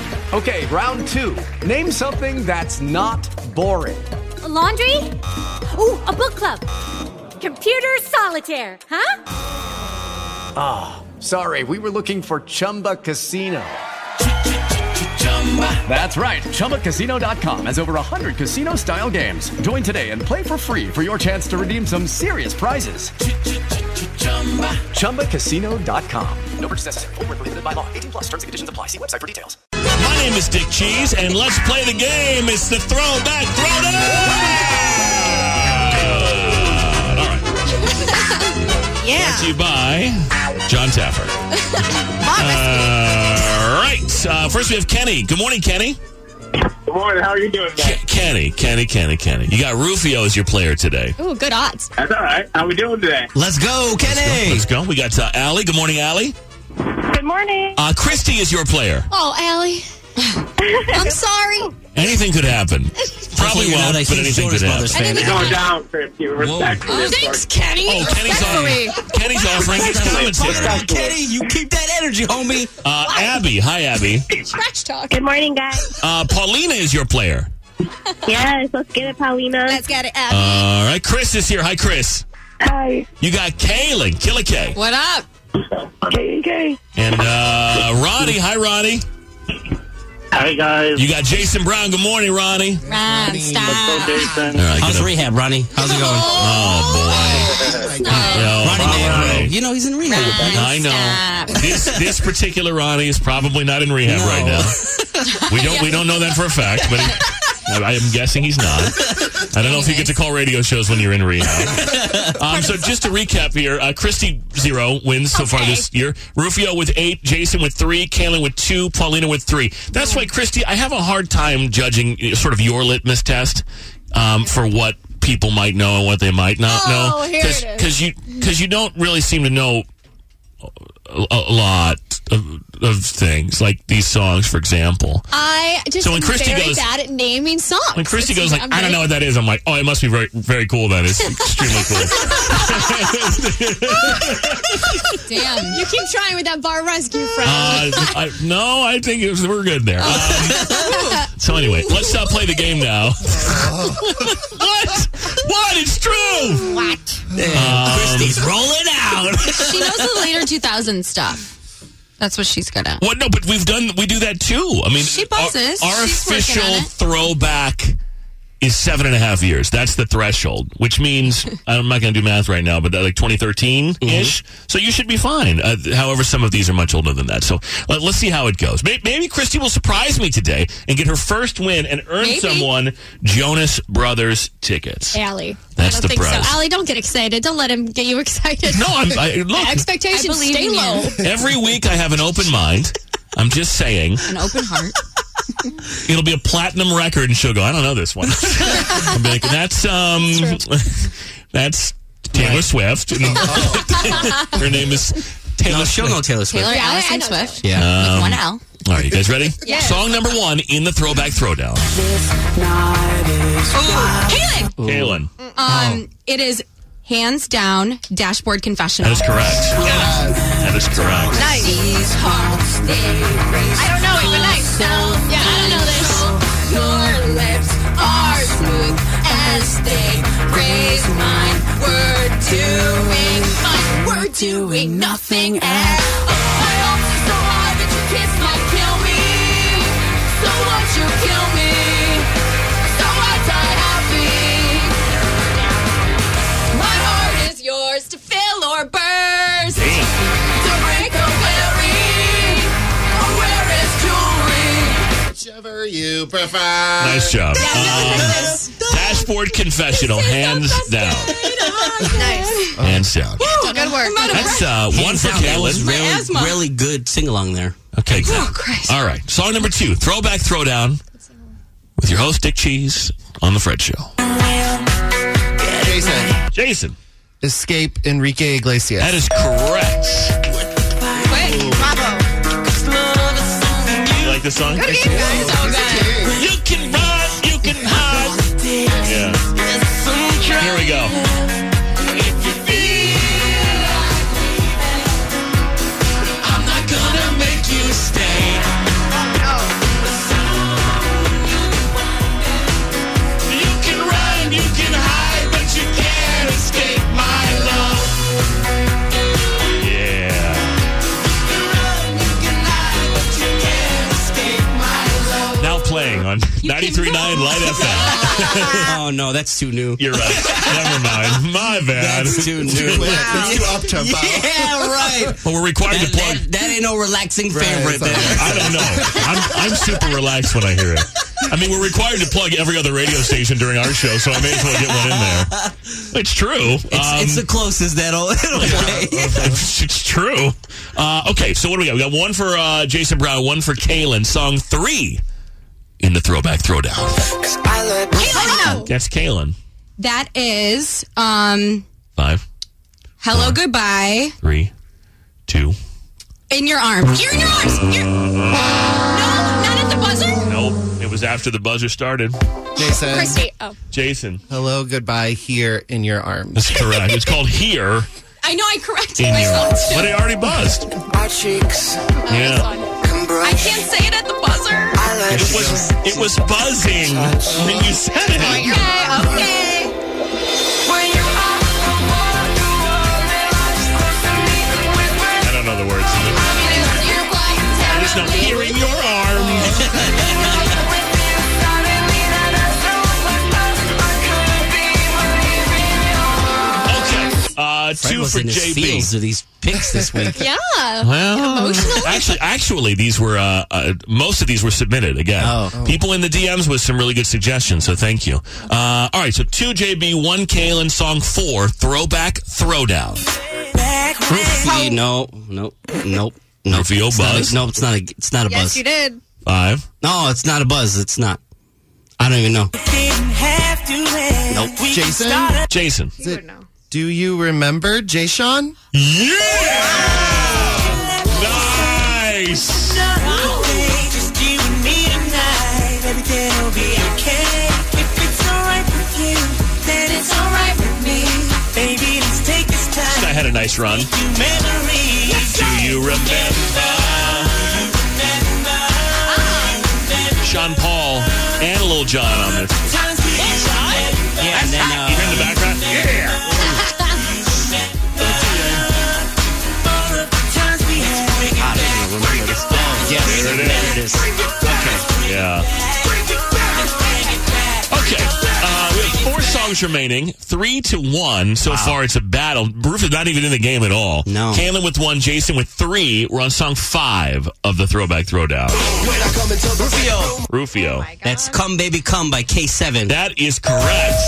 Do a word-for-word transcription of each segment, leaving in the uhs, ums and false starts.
Okay, round two. Name something that's not boring. A laundry? Ooh, a book club. Computer solitaire, huh? Ah, oh, sorry. We were looking for Chumba Casino. That's right. Chumba Casino dot com has over one hundred casino-style games. Join today and play for free for your chance to redeem some serious prizes. Chumba Casino dot com. No purchase necessary. Void where prohibited by law. eighteen plus terms and conditions apply. See website for details. My name is Dick Cheese, and let's play the game. It's the Throwback Throwdown! All right. Yeah. Brought to you by John Taffer. All right. Uh, first, we have Kenny. Good morning, Kenny. Good morning. How are you doing, guys? K- Kenny, Kenny, Kenny, Kenny. You got Rufio as your player today. Ooh, good odds. That's all right. How are we doing today? Let's go, Kenny. Let's go. Let's go. We got uh, Allie. Good morning, Allie. Good morning. Uh, Christy is your player. Oh, Allie. I'm sorry. Anything could happen. Probably won't, but anything could happen. It's going down, Christy. Respect for Oh, this thanks, one. Kenny. Oh, Kenny's, on, Kenny's offering his commentary. Kenny, you keep that energy, homie. Uh, Abby. Hi, Abby. Trash talk. Good morning, guys. Uh, Paulina is your player. Yes, let's get it, Paulina. Let's get it, Abby. All right. Chris is here. Hi, Chris. Hi. You got Kaylin. Killer K. What up? K K. And uh, Ronnie. Hi, Ronnie. Hi, guys. You got Jason Brown. Good morning, Ronnie. Ron, Let's stop. go, Jason. All right, How's get up. rehab, Ronnie? How's it going? Oh, boy. Yo, Ronnie Ronnie. Man, you know, he's in rehab. I know. Stop. This this particular Ronnie is probably not in rehab No. right now. We don't we don't know that for a fact, but he, I am guessing he's not. I don't know if you get to call radio shows when you're in rehab. Um, so just to recap here, uh, Christy zero wins so far Okay. this year. Rufio with eight, Jason with three, Kaylin with two, Paulina with three. That's why, Christy, I have a hard time judging uh, sort of your litmus test um, for what people might know and what they might not Oh, know. here it is. Because you, because you don't really seem to know a, a lot of, of things, like these songs, for example. I just So when am Christy very goes- bad at naming songs. When Christy It's- goes like, I'm I don't very- know what that is, I'm like, oh, it must be very, very cool then. It's extremely cool. Damn. You keep trying with that bar rescue friend. Uh, I, no, I think it was, we're good there. Um, so anyway, let's uh, play the game now. What? What? It's true. What? Damn, Christy's rolling out. She knows the later two thousands stuff. That's what she's good at. What? No, but we've done, we do that too. I mean, She buzzes. Our, our She's working official on it. throwback is seven and a half years. That's the threshold, which means, I'm not going to do math right now, but like twenty thirteen-ish. Mm-hmm. So you should be fine. Uh, however, some of these are much older than that. So let, let's see how it goes. Maybe, maybe Christy will surprise me today and get her first win and earn Maybe. someone Jonas Brothers tickets. Allie. That's I don't the think prize. so. Allie, don't get excited. Don't let him get you excited. No, I'm, I, look, Expectations I believe stay in you. low. every week I have an open mind. I'm just saying. An open heart. It'll be a platinum record, and she'll go, I don't know this one. I'll be like, that's, um, that's Taylor Swift. Her name is Taylor No, she'll Swift. know Taylor Swift. Taylor Yeah, I- I Allison know Swift. Yeah. Um, With one L. All right, you guys ready? Yes. Song number one in the Throwback Throwdown. Kaylin! Kaylin. Um, It is hands down Dashboard Confessional. That is correct. That is correct. Nice. I don't know it, but nice. Yeah, I don't know this. Your lips are smooth as they raise mine. We're doing fine. We're doing nothing at all. My hopes are so high that your kiss might kill me. So won't you kill me? So I die happy. My heart is yours to fill or burst. To break or weary, or wear as jewelry. Whichever you prefer. Nice job. Um, Dashboard Confessional, hands down. Nice. Hands down. Good work. That's uh, one Hands for down, that was Kaylin. really, asthma. really good sing-along there. Okay, good. Oh, Christ. All right. Song number two, Throwback Throwdown, with your host, Dick Cheese, on The Fred Show. Jason, Jason. Escape Enrique Iglesias. That is correct. Quick. Bravo. You like this song? Good game, guys. Oh, God. You can run, you can hide. Yeah. Here we go. I'm not gonna make you stay. playing on ninety-three point nine Light F M. Oh, no, that's too new. You're right. Never mind. My bad. That's too new. That's too up-tempo. Yeah, right. But we're required That, to plug. that, that ain't no relaxing Right, favorite it's there. I don't know. I'm, I'm super relaxed when I hear it. I mean, we're required to plug every other radio station during our show, so I may as well get one in there. It's true. It's, Um, it's the closest that'll it'll play. it's, it's true. Uh, okay, so what do we got? We got one for uh, Jason Brown, one for Kaylin. Song three in the Throwback Throwdown. Kaylin, That's Kaylin. that is um, Five, Hello, Four. Goodbye, three, two. In Your Arms. You're in your arms. You're... No, not at the buzzer. Nope. It was after the buzzer started. Jason. Christy. Oh. Jason. Hello, goodbye, here in your arms. That's correct. It's called Here I know I corrected in Your myself Arms. too. But it already buzzed. Our cheeks Yeah. I can't say it at the buzzer. It was, it was buzzing. And you said it. Okay, okay. I don't know the words. I just know Here in Your Arms. Okay. Uh, Fred two was for in his J B. feels of these picks this week. Yeah. Well, Emotional? actually, actually, these were uh, uh, most of these were submitted again. Oh. People in the D Ms with some really good suggestions, so thank you. Uh, all right, so two J B, one Kaylin, song four, Throwback Throwdown. Rufy, no, nope, nope, nope. Rufio It's not buzz. a- No, it's not a. It's not a Yes, buzz. you did. Five. No, it's not a buzz. It's not. I don't even know. Nope. Jason, Jason. is it, do you remember Jay Sean? Yeah! Nice! Just you and me tonight. Everything will be okay. If it's alright with you, then it's alright with me. Baby, let's take this time. This guy had a nice run. Memories. Do you remember? Sean Paul and Lil Jon on this. Times we Yeah, and then uh, You hear in the background? Yeah! times we had. I don't even remember this. Oh, yes, There it is. there it is. Okay. Yeah. Okay. Uh, we have four songs remaining. Three to one. So far, it's a battle. Roof is not even in the game at all. No. Kaylin with one, Jason with three. We're on song five of the Throwback Throwdown. Rufio. Rufio. That's "Come Baby Come" by K seven. That is correct.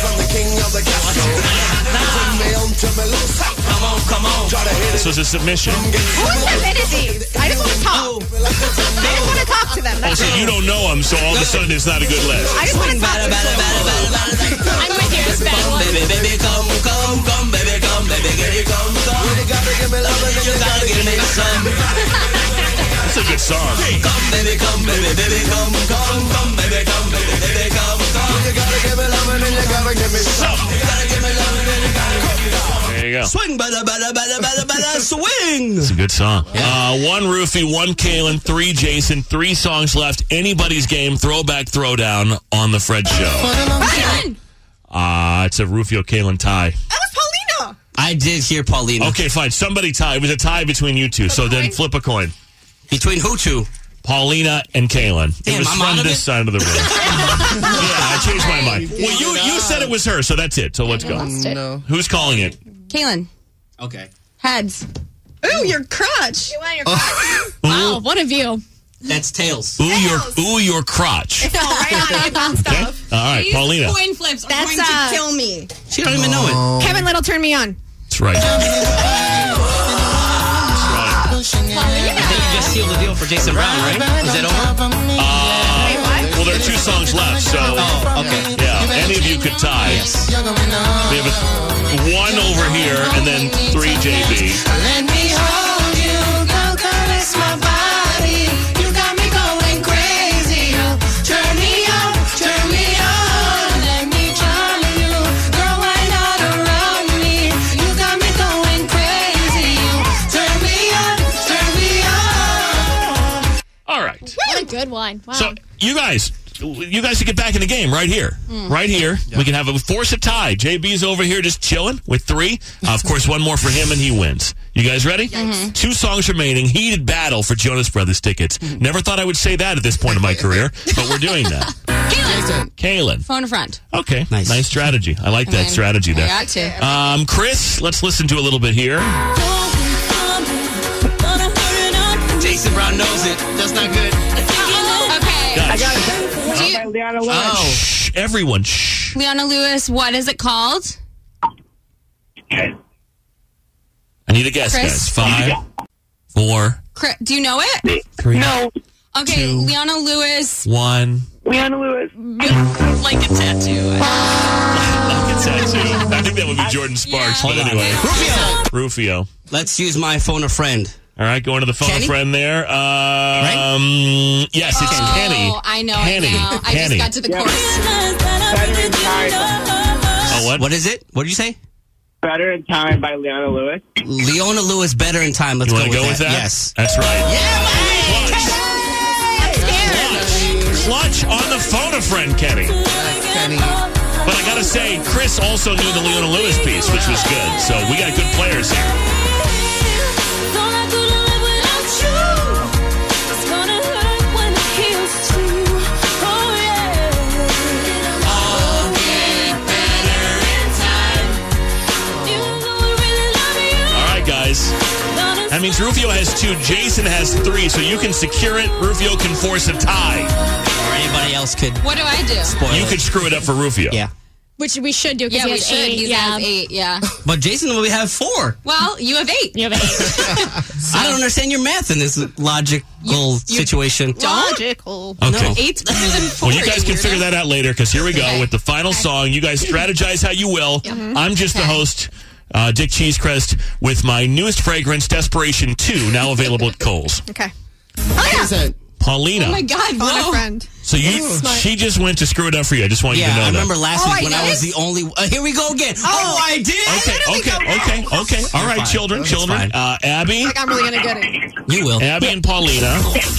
Come on, come on. This was a submission. Who submitted these? I just want to talk. I just want to talk to them. Oh, That's so it. you don't know them, so all of a sudden it's not a good list. I just want to talk Bada, to bada, them. bada, bada, bada. I'm with you. It's bad Come, one. baby, baby, come, come, come, baby, come, baby, get it, come, come. You gotta give me love and you gotta give me some. That's a good song. Come, baby, come, baby, baby, come, come, come, baby, come, baby, baby, come, come. You gotta give me love and you gotta give me some. You gotta give me love and you gotta give me some. There you go. Swing, bada, bada, bada, bada, bada, swing. It's a good song. Uh, one Roofie, one Kaylin, three Jason, three songs left. Anybody's game, Throwback Throwdown on the Fred Show. Ryan! Uh, it's a Rufio Kaylin tie. That was Paulina. I did hear Paulina. Okay, fine. Somebody tie. It was a tie between you two. So then flip a coin. Between who two? Paulina and Kaylin. It Damn, was I'm out from of this it? side of the room. Yeah, I changed my mind. Well, you you said it was her, so that's it. So let's go. No. Who's calling it? Kaylin, Okay. heads. Ooh, your crotch. You want your crotch? Wow, one of you. That's tails. Ooh, your ooh, your crotch. No, right on Okay? All right, These Paulina. coin flips are That's, going uh, to kill me. She don't even know it. Kevin Little, turn me on. That's right. That's right. I think you just sealed the deal for Jason Brown, right? Is that over? Uh, well, there are two songs left, so Oh, okay. yeah, any of you could tie. We have a, one over here, and then three J B. Let me hold you, girl, caress my body. You got me going crazy. You turn me on, turn me on. Let me charm you, girl, why not around me? You got me going crazy. You turn me on, turn me on. All right. What a good one. Wow. So, you guys, you guys should get back in the game right here. Mm. Right here. We can have a force a tie. J B's over here just chilling with three. Uh, of course, one more for him and he wins. You guys ready? Mhm. Two songs remaining. Heated battle for Jonas Brothers tickets. Never thought I would say that at this point in my career, but we're doing that. Kaylin. Kaylin. Phone a friend. Okay. Nice. Nice strategy. I like I that mean, strategy there. I got to. Um, Chris, let's listen to a little bit here. Jason Brown knows it. That's not good. Okay. I got it. Do you- By Leona Lewis. Oh. Shh, everyone, shh. Leona Lewis, what is it called? Okay. I need a guess, Chris? guys. Five, four, Chris, do you know it? three, No. Okay, Two. Leona Lewis, one. Leona Lewis. like a tattoo. Like a tattoo. I think that would be Jordan Sparks, Hold but on. anyway. Rufio. Rufio. Let's use my phone a friend. All right, going to the phone a Kenny? friend there. Um, Yes, it's Oh, Kenny. I know Kenny. it now. I Kenny. just got to the chorus. Better in Time. Oh, what? What is it? What did you say? Better in Time by Leona Lewis. Leona Lewis, Better in Time. Let's You go, want with, to go with that? Yes. That's right. Yeah, man. Clutch. Clutch on the phone a friend, Kenny. Kenny. But I gotta say, Chris also knew the Leona Lewis piece, which was good. So we got good players here. All right, guys. That means Rufio has two, Jason has three, so you can secure it. Rufio can force a tie. Or anybody else could What do I do? spoil You it. could screw it up for Rufio. Yeah. Which we should do because Yeah, he we has should. eight. He yeah. has eight, yeah. But Jason will have four. Well, you have eight. You have eight. I don't understand your math in this logical you- situation. Logical. Okay. No. Eight's better than four. Well, you guys can weirdo. figure that out later because here we go Okay. with the final song. You guys strategize how you will. I'm just the Okay. host, uh, Dick Cheesecrest, with my newest fragrance, Desperation two, now available at Kohl's. Okay. Jason. Paulina. Oh my God, Phone whoa. a friend. So you, she just went to screw it up for you. I just want you Yeah, to know I that. remember last Oh, week I when I did? was the only. Uh, here we go again. Oh, I did. Okay, okay, okay, okay. All right, fine. children, It's children. fine. Uh, Abby, Like I'm really gonna get it. You will. Abby and Paulina.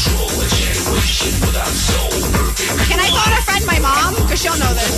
Can I phone a friend my mom? Because she'll know this.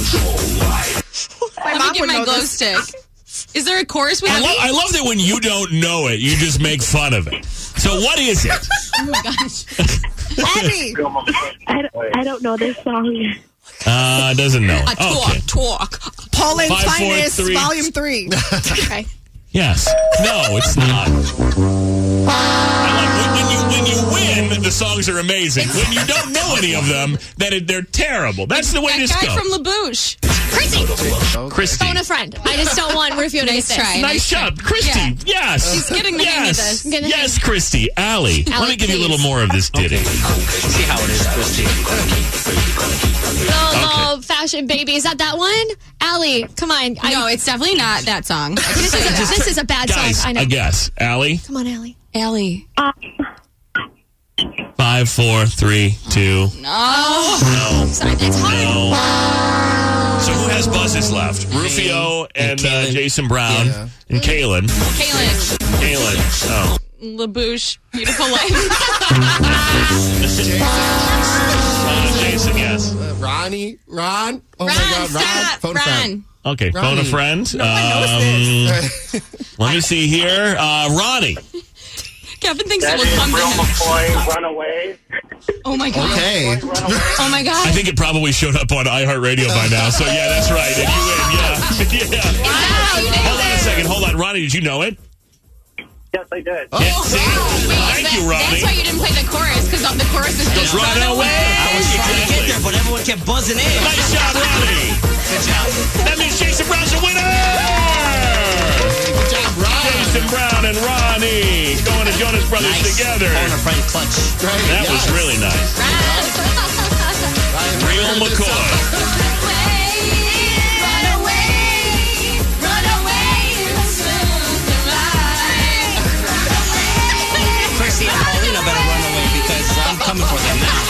my Let mom me get would my know glow this. stick. Is there a chorus with I, Abby? lo- I love that when you don't know it, you just make fun of it. So what is it? Oh my gosh. Abby. I don't, I don't know this song. Uh, doesn't know. A talk, Okay. talk. Pauline's Five, four, Finest, three. Volume three. Okay. Yes. No, it's not. I like when, when you when you win, the songs are amazing. When you don't know any of them, then it, they're terrible. That's the way That this guy goes. from Christy. LaBouche. Christy. Phone a friend. I just don't want Rufio to Nice get try. this. Nice job, Christy. Yeah. Yes. She's getting the yes. hang of this. I'm getting the Yes, Christy. Allie, let me Allie, give you a little please. more of this ditty. See how it is, Christy. Little fashion baby. Is that that one? Allie, come on. I, No, it's definitely not that song. this, is a, this is a bad Guys, song. I know. a guess. Allie, Come on, Allie. Allie. five, four, three, two. No. No. Sorry, it's hard. No. So who has buzzes left? Rufio and, And uh, Kaylin. Jason Brown Yeah. and Kaylin. Kaylin. Kaylin. Oh. LaBouche. Beautiful life. Uh, Jason, yes. Uh, Ronnie. Ron. Oh Ron, my God. stop. Ron. Phone a friend. Ron. Okay, phone a Ronnie. friend. No one knows Um, let me see here. Uh, Ronnie. Kevin thinks That it will is come to Real him. McCoy, Runaway. Oh my God. Okay. Oh my God. I think it probably showed up on iHeartRadio by now. So yeah, that's right. And you win. Yeah. yeah. Wow, you Hold on nailed a it. second. Hold on, Ronnie. Did you know it? Yes, I did. Yeah, see? Wait, Thank that- you, Ronnie. That's why you didn't play the chorus, because the chorus is just Run run away. away. I was trying to get there, but everyone kept buzzing in. Nice job, Ronnie. Good job. That means Jason Brown's the winner. Good job, Ron. Jason Brown and Ronnie going to Jonas Brothers Nice. together. Phone a friend clutch. Right, That was yes. really nice. Real McCoy. Christy and Paulina better run away because I'm coming for them now.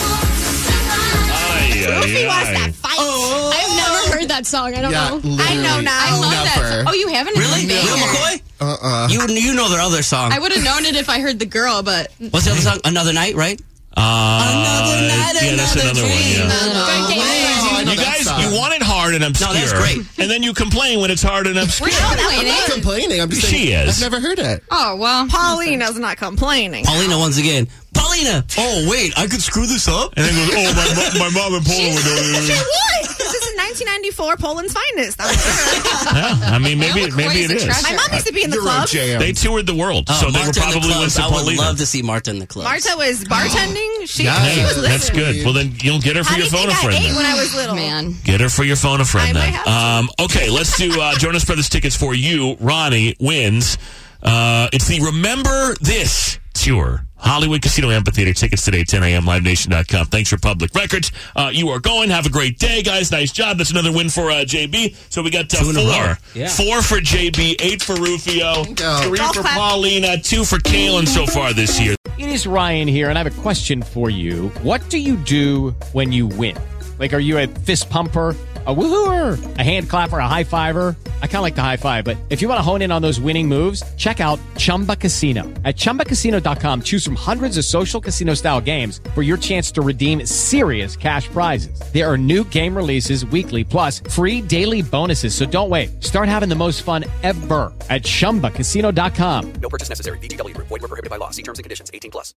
Ay, ay, ay. Fight. I've never heard that song. I don't Yeah, know. I know literally now. I love that. Never. song. Oh, you haven't? Really? It's a Real banger. McCoy? Uh-uh. You you know their other song. I would have known it if I heard the girl, but What's the other song? Another Night, right? Uh, Another night yeah, and that's That's the another one, dream. yeah. Good game. Oh, I know You that guys, song. you want it hard and obscure. that's great. And then you complain when it's hard and obscure. We're not I'm not complaining. complaining. I'm just She saying. is. I've never heard it. Oh, well. Paulina's not complaining. Paulina once again. Paulina! Oh, wait, I could screw this up? And then goes, oh, my, mo- my mom and Paula would do She it. would. This is in nineteen ninety-four, Poland's finest. I'm sure. Yeah, I mean, maybe, maybe it is. My mom used to be in the Euro club. jam. They toured the world, Oh, so they were Marta in the probably with clubs. some I would Paulina. love to see Marta in the clubs. Marta was bartending. She, Yeah. she was That's listening. good. Well, then you'll get her for How do your you phone think a I friend. ate then. when I was little? Man. Get her for your phone a friend I then. might have Um, okay, let's do uh, Jonas Brothers tickets for you. Ronnie wins. Uh, it's the Remember This tour. Hollywood Casino Amphitheater tickets today, ten a.m. live nation dot com. Thanks, Republic Records. Uh, you are going. Have a great day, guys. Nice job. That's another win for uh, J B. So we got uh, Two in a row. four. Yeah. Four for J B, eight for Rufio, you. three Golf for clap. Paulina, two for Kalen so far this year. It is Ryan here, and I have a question for you. What do you do when you win? Like, are you a fist pumper, a woohooer, a hand clapper, a high fiver? I kind of like the high five, but if you want to hone in on those winning moves, check out Chumba Casino. At chumba casino dot com, choose from hundreds of social casino-style games for your chance to redeem serious cash prizes. There are new game releases weekly, plus free daily bonuses. So don't wait. Start having the most fun ever at chumba casino dot com. No purchase necessary. V G W Group. Void where prohibited by law. See terms and conditions. eighteen plus.